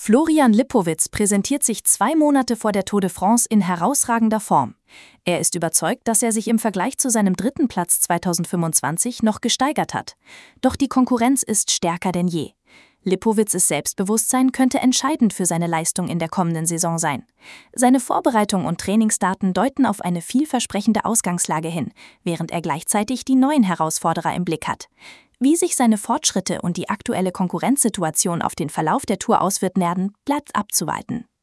Florian Lipowitz präsentiert sich 2 Monate vor der Tour de France in herausragender Form. Er ist überzeugt, dass er sich im Vergleich zu seinem 3. Platz 2025 noch gesteigert hat. Doch die Konkurrenz ist stärker denn je. Lipowitzes Selbstbewusstsein könnte entscheidend für seine Leistung in der kommenden Saison sein. Seine Vorbereitung und Trainingsdaten deuten auf eine vielversprechende Ausgangslage hin, während er gleichzeitig die neuen Herausforderer im Blick hat. Wie sich seine Fortschritte und die aktuelle Konkurrenzsituation auf den Verlauf der Tour auswirken werden, bleibt abzuwarten.